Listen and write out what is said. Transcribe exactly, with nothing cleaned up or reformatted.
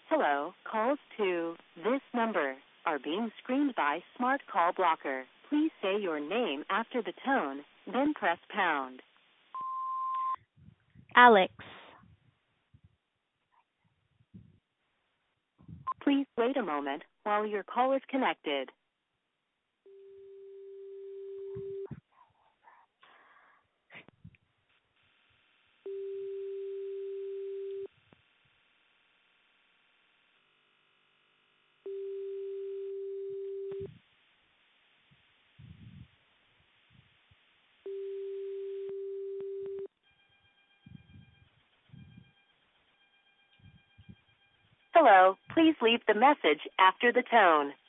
Hello, calls to this number are being screened by Smart Call Blocker. Please say your name after the tone, then press pound. Alex. Please wait a moment while your call is connected. Hello, please leave the message after the tone.